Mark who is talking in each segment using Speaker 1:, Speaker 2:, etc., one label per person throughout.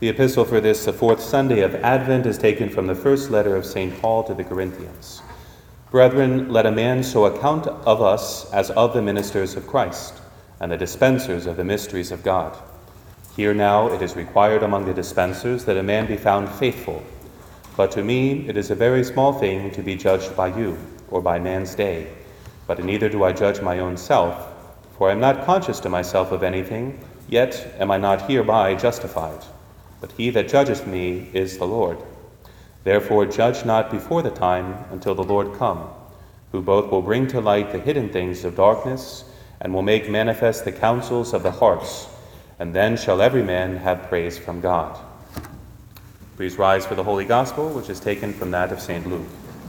Speaker 1: The epistle for this, the fourth Sunday of Advent, is taken from the first letter of St. Paul to the Corinthians. Brethren, let a man so account of us as of the ministers of Christ, and the dispensers of the mysteries of God. Here now it is required among the dispensers that a man be found faithful. But to me it is a very small thing to be judged by you, or by man's day. But neither do I judge my own self, for I am not conscious to myself of anything, yet am I not hereby justified. But he that judgeth me is the Lord. Therefore judge not before the time until the Lord come, who both will bring to light the hidden things of darkness, and will make manifest the counsels of the hearts, and then shall every man have praise from God. Please rise for the Holy Gospel, which is taken from that of St. Luke.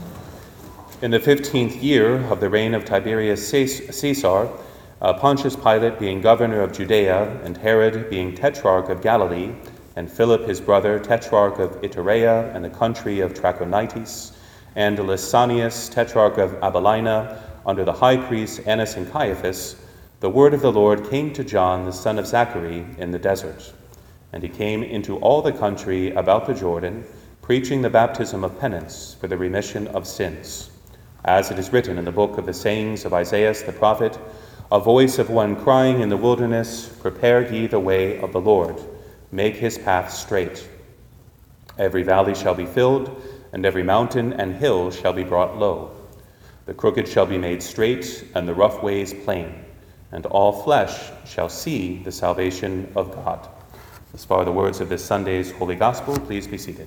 Speaker 1: In the 15th year of the reign of Tiberius Caesar, Pontius Pilate being governor of Judea, and Herod being tetrarch of Galilee, and Philip his brother, tetrarch of Iturea and the country of Trachonitis, and Lysanias, tetrarch of Abilene, under the high priests Annas and Caiaphas, the word of the Lord came to John, the son of Zachary, in the desert. And he came into all the country about the Jordan, preaching the baptism of penance for the remission of sins. As it is written in the book of the sayings of Isaiah the prophet, a voice of one crying in the wilderness, prepare ye the way of the Lord. Make his path straight. Every valley shall be filled, and every mountain and hill shall be brought low. The crooked shall be made straight, and the rough ways plain, and all flesh shall see the salvation of God. As far the words of this Sunday's Holy Gospel, please be seated.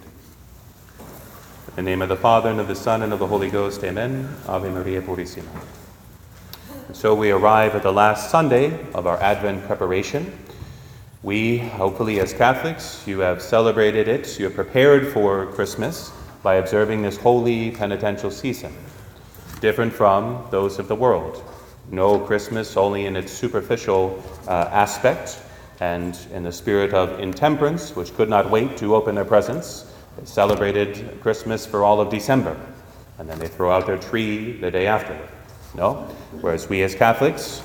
Speaker 1: In the name of the Father, and of the Son, and of the Holy Ghost, amen. Ave Maria Purissima. And so we arrive at the last Sunday of our Advent preparation. We, hopefully as Catholics, you have celebrated it, you have prepared for Christmas by observing this holy penitential season, different from those of the world. No Christmas only in its superficial aspect and in the spirit of intemperance, which could not wait to open their presents. They celebrated Christmas for all of December, and then they throw out their tree the day after. No, whereas we as Catholics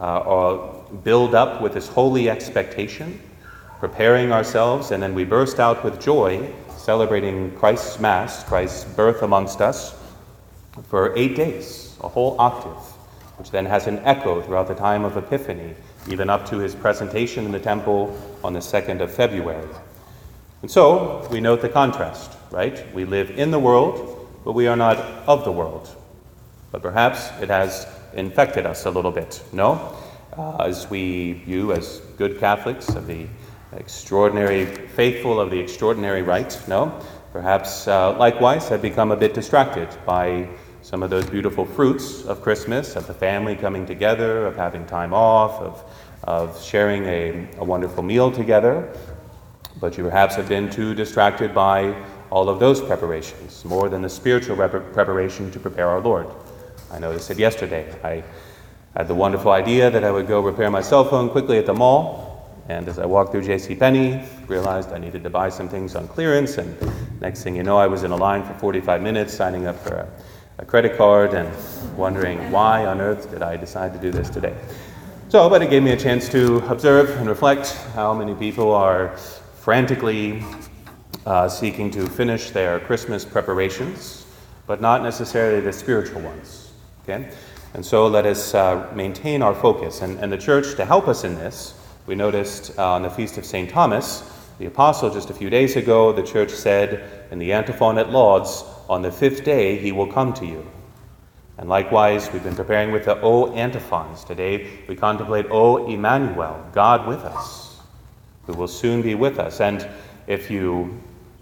Speaker 1: build up with this holy expectation, preparing ourselves, and then we burst out with joy, celebrating Christ's Mass, Christ's birth amongst us, for 8 days, a whole octave, which then has an echo throughout the time of Epiphany, even up to his presentation in the temple on the 2nd of February. And so, we note the contrast, right? We live in the world, but we are not of the world. But perhaps it has infected us a little bit, no? As you as good Catholics of the extraordinary, faithful of the extraordinary rite, no? Perhaps likewise have become a bit distracted by some of those beautiful fruits of Christmas, of the family coming together, of having time off, of sharing a wonderful meal together. But you perhaps have been too distracted by all of those preparations, more than the spiritual preparation to prepare our Lord. I noticed it yesterday. I had the wonderful idea that I would go repair my cell phone quickly at the mall, and as I walked through JCPenney, realized I needed to buy some things on clearance, and next thing you know, I was in a line for 45 minutes signing up for a credit card and wondering why on earth did I decide to do this today. But it gave me a chance to observe and reflect how many people are frantically seeking to finish their Christmas preparations, but not necessarily the spiritual ones. Okay? And so let us maintain our focus. And the church, to help us in this, we noticed on the Feast of St. Thomas, the Apostle, just a few days ago, the church said in the antiphon at Lauds, on the 5th day he will come to you. And likewise, we've been preparing with the O antiphons. Today we contemplate O Emmanuel, God with us, who will soon be with us. And if you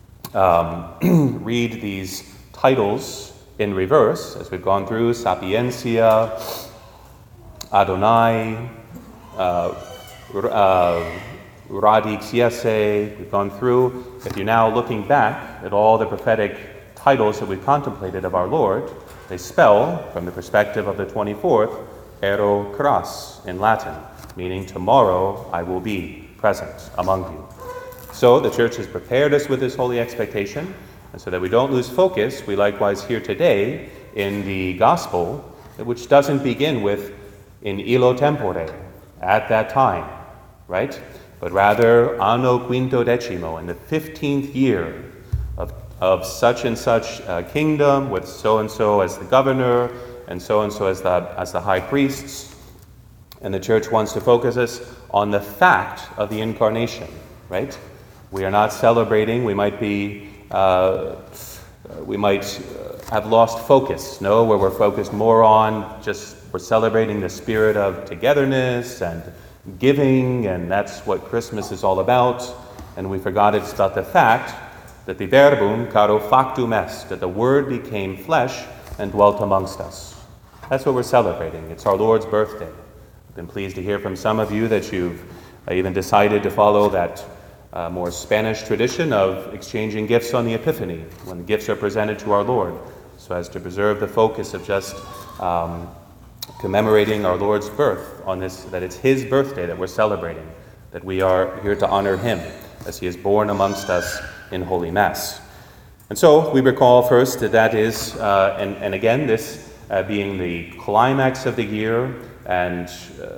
Speaker 1: read these titles in reverse, as we've gone through, Sapientia, Adonai, Radix Jesse, we've gone through. If you're now looking back at all the prophetic titles that we've contemplated of our Lord, they spell, from the perspective of the 24th, Ero cras in Latin, meaning tomorrow I will be present among you. So the church has prepared us with this holy expectation, and so that we don't lose focus, we likewise hear today in the gospel, which doesn't begin with in illo tempore, at that time, right? but rather anno quinto decimo, in the 15th year of such and such kingdom, with so and so as the governor and so as the high priests. And the church wants to focus us on the fact of the incarnation, right? We are not celebrating. We might have lost focus, no, where we're focused more on we're celebrating the spirit of togetherness and giving, and that's what Christmas is all about. And we forgot it's about the fact that the verbum caro factum est, that the Word became flesh and dwelt amongst us. That's what we're celebrating. It's our Lord's birthday. I've been pleased to hear from some of you that you've even decided to follow that more Spanish tradition of exchanging gifts on the Epiphany, when gifts are presented to our Lord, so as to preserve the focus of just commemorating our Lord's birth on this, that it's His birthday that we're celebrating, that we are here to honor Him as He is born amongst us in Holy Mass. And so we recall first that is, and again, this being the climax of the year and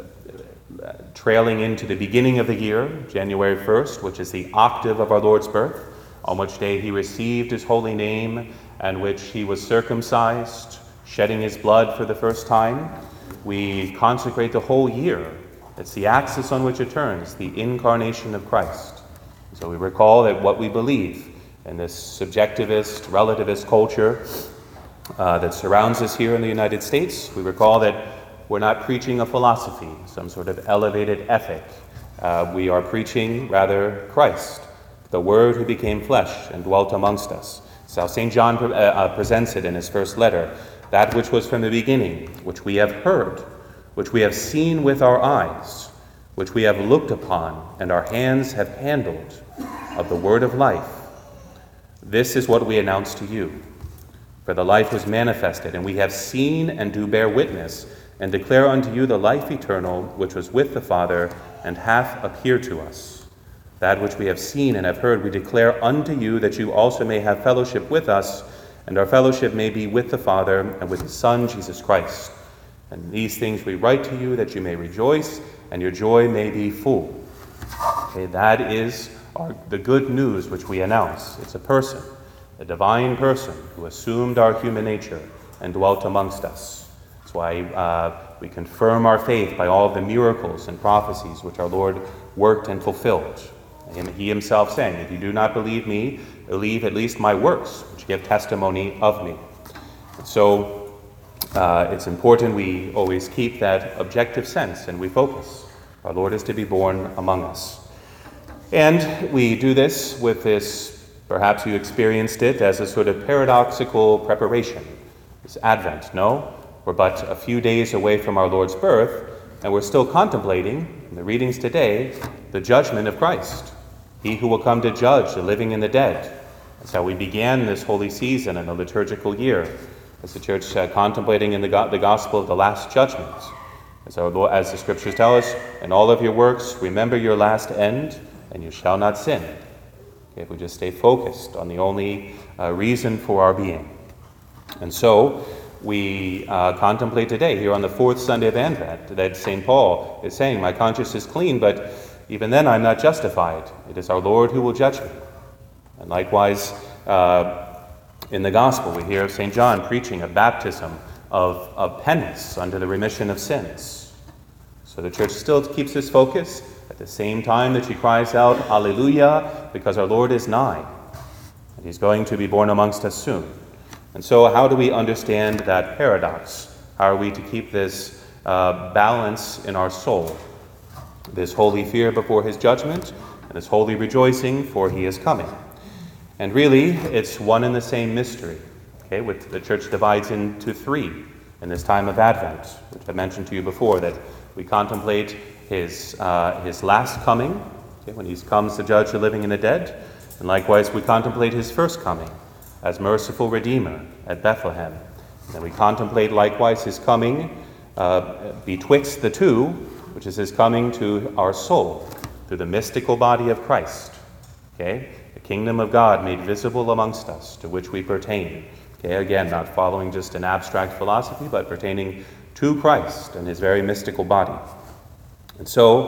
Speaker 1: trailing into the beginning of the year, January 1st, which is the octave of our Lord's birth, on which day He received His holy name and which He was circumcised, shedding His blood for the first time. We consecrate the whole year. It's the axis on which it turns, the incarnation of Christ. So we recall that what we believe in this subjectivist, relativist culture that surrounds us here in the United States, we recall that we're not preaching a philosophy, some sort of elevated ethic. We are preaching, rather, Christ, the Word who became flesh and dwelt amongst us. So St. John presents it in his first letter, that which was from the beginning, which we have heard, which we have seen with our eyes, which we have looked upon, and our hands have handled, of the word of life. This is what we announce to you. For the life was manifested, and we have seen and do bear witness, and declare unto you the life eternal, which was with the Father, and hath appeared to us. That which we have seen and have heard we declare unto you, that you also may have fellowship with us, and our fellowship may be with the Father and with His Son, Jesus Christ. And these things we write to you, that you may rejoice, and your joy may be full. Okay, that is the good news which we announce. It's a person, a divine person, who assumed our human nature and dwelt amongst us. That's why we confirm our faith by all the miracles and prophecies which our Lord worked and fulfilled. And He Himself saying, if you do not believe me, believe at least my works, which give testimony of me. And so it's important we always keep that objective sense and we focus. Our Lord is to be born among us. And we do this with this, perhaps you experienced it as a sort of paradoxical preparation. This Advent, no? We're but a few days away from our Lord's birth, and we're still contemplating, in the readings today, the judgment of Christ. He who will come to judge the living and the dead. That's how we began this holy season in the liturgical year, as the Church contemplating in the gospel of the last judgment. As the Scriptures tell us, in all of your works, remember your last end, and you shall not sin. Okay, if we just stay focused on the only reason for our being. And so we contemplate today, here on the fourth Sunday of Advent, that St. Paul is saying, my conscience is clean, but even then I'm not justified. It is our Lord who will judge me. And likewise, in the Gospel, we hear of St. John preaching a baptism of penance under the remission of sins. So the Church still keeps this focus at the same time that she cries out, Alleluia, because our Lord is nigh, and He's going to be born amongst us soon. And so how do we understand that paradox? How are we to keep this balance in our soul? This holy fear before His judgment, and this holy rejoicing, for He is coming. And really, it's one and the same mystery, okay, which the Church divides into three in this time of Advent, which I mentioned to you before, that we contemplate His last coming, okay, when He comes to judge the living and the dead, and likewise we contemplate His first coming as merciful Redeemer at Bethlehem. And then we contemplate likewise His coming betwixt the two, which is His coming to our soul through the mystical body of Christ. Okay, the kingdom of God made visible amongst us, to which we pertain. Okay, again, not following just an abstract philosophy, but pertaining to Christ and His very mystical body. And so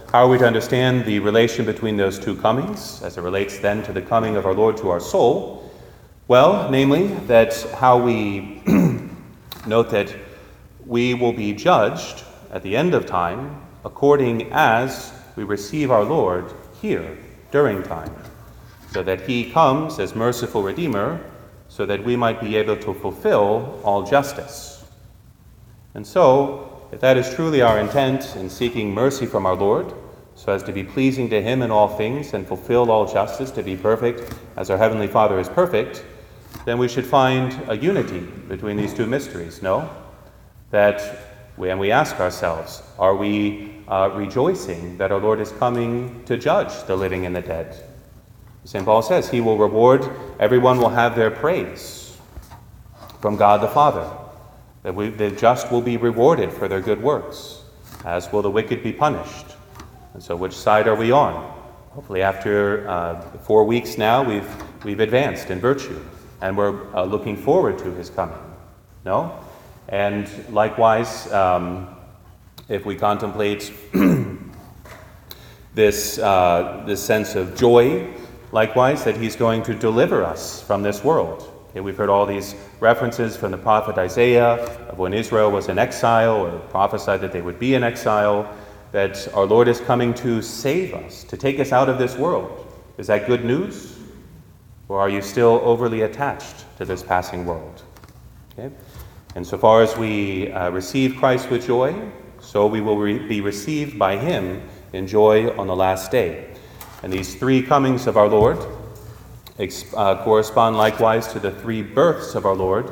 Speaker 1: how are we to understand the relation between those two comings, as it relates then to the coming of our Lord to our soul? Well, namely, that how we note that we will be judged at the end of time according as we receive our Lord here during time, so that he comes as merciful Redeemer, so that we might be able to fulfill all justice. And so, if that is truly our intent in seeking mercy from our Lord, so as to be pleasing to him in all things and fulfill all justice, to be perfect as our Heavenly Father is perfect, then we should find a unity between these two mysteries, no? That when we ask ourselves, are we rejoicing that our Lord is coming to judge the living and the dead? St. Paul says he will reward, everyone will have their praise from God the Father. That the just will be rewarded for their good works, as will the wicked be punished. And so which side are we on? Hopefully after 4 weeks now, we've advanced in virtue, and we're looking forward to his coming. No? And likewise, if we contemplate this sense of joy, likewise, that he's going to deliver us from this world. Okay, we've heard all these references from the prophet Isaiah of when Israel was in exile, or prophesied that they would be in exile, that our Lord is coming to save us, to take us out of this world. Is that good news? Or are you still overly attached to this passing world? Okay? And so far as we receive Christ with joy, so we will be received by him in joy on the last day. And these three comings of our Lord correspond likewise to the three births of our Lord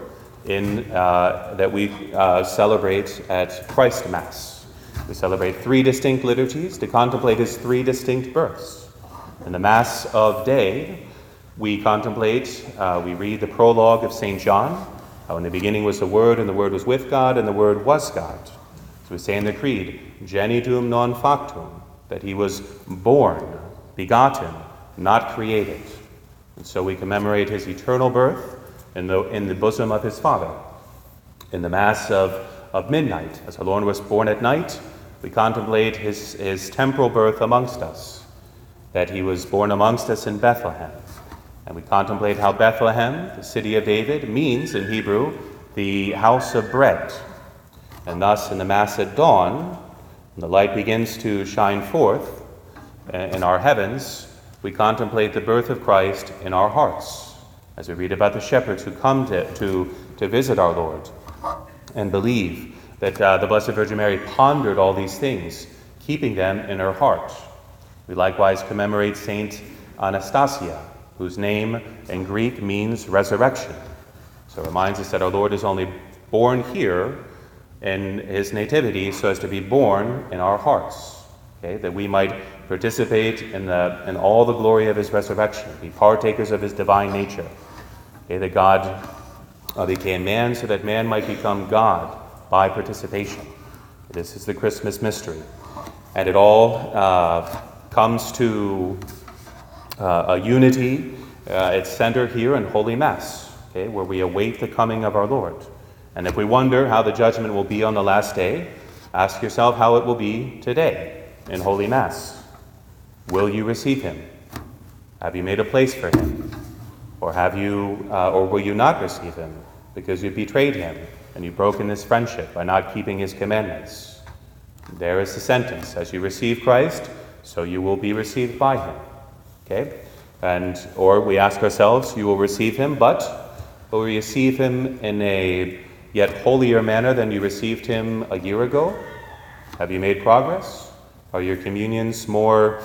Speaker 1: that we celebrate at Christ Mass. We celebrate three distinct liturgies to contemplate his three distinct births. In the Mass of Day, we contemplate, we read the prologue of St. John, how in the beginning was the Word, and the Word was with God, and the Word was God. So we say in the Creed, genitum non factum, that he was born, begotten, not created. And so we commemorate his eternal birth in the bosom of his Father. In the Mass of midnight, as our Lord was born at night, we contemplate his temporal birth amongst us, that he was born amongst us in Bethlehem. And we contemplate how Bethlehem, the city of David, means in Hebrew the house of bread. And thus in the Mass at dawn, when the light begins to shine forth in our heavens, we contemplate the birth of Christ in our hearts, as we read about the shepherds who come to visit our Lord and believe that the Blessed Virgin Mary pondered all these things, keeping them in her heart. We likewise commemorate Saint Anastasia, whose name in Greek means resurrection. So it reminds us that our Lord is only born here in his nativity so as to be born in our hearts, okay? That we might participate in all the glory of his resurrection, be partakers of his divine nature. Okay? That God became man so that man might become God by participation. This is the Christmas mystery. And it all comes to a unity, its center here in Holy Mass, okay, where we await the coming of our Lord. And if we wonder how the judgment will be on the last day, ask yourself how it will be today in Holy Mass. Will you receive him? Have you made a place for him? Or will you not receive him because you betrayed him and you've broken his friendship by not keeping his commandments? There is the sentence. As you receive Christ, so you will be received by him. Okay? Or we ask ourselves, you will receive him, but will you receive him in a yet holier manner than you received him a year ago? Have you made progress? Are your communions more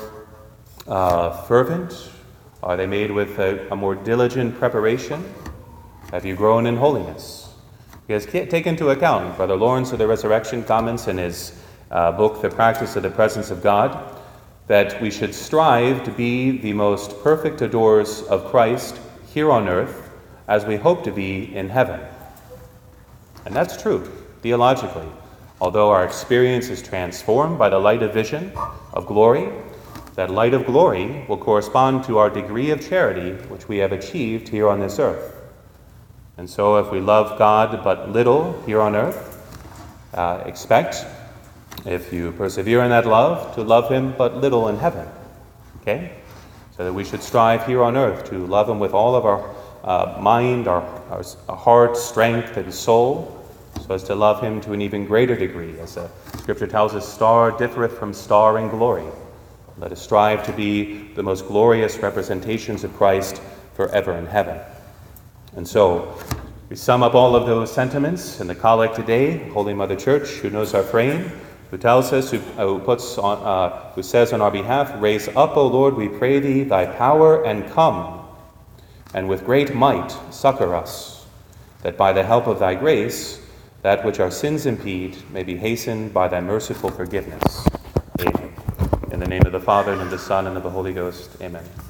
Speaker 1: fervent? Are they made with a more diligent preparation? Have you grown in holiness? Because take into account, Brother Lawrence of the Resurrection comments in his book, The Practice of the Presence of God, that we should strive to be the most perfect adorers of Christ here on earth as we hope to be in heaven. And that's true, theologically. Although our experience is transformed by the light of vision, of glory, that light of glory will correspond to our degree of charity which we have achieved here on this earth. And so if we love God but little here on earth, expect if you persevere in that love, to love him but little in heaven. Okay? So that we should strive here on earth to love him with all of our mind, our heart, strength, and soul, so as to love him to an even greater degree. As the Scripture tells us, star differeth from star in glory. Let us strive to be the most glorious representations of Christ forever in heaven. And so, we sum up all of those sentiments in the collect today. Holy Mother Church, who knows our frame, who tells us, who says on our behalf, "Raise up, O Lord, we pray thee, thy power, and come, and with great might succor us, that by the help of thy grace, that which our sins impede may be hastened by thy merciful forgiveness." Amen. In the name of the Father, and of the Son, and of the Holy Ghost. Amen.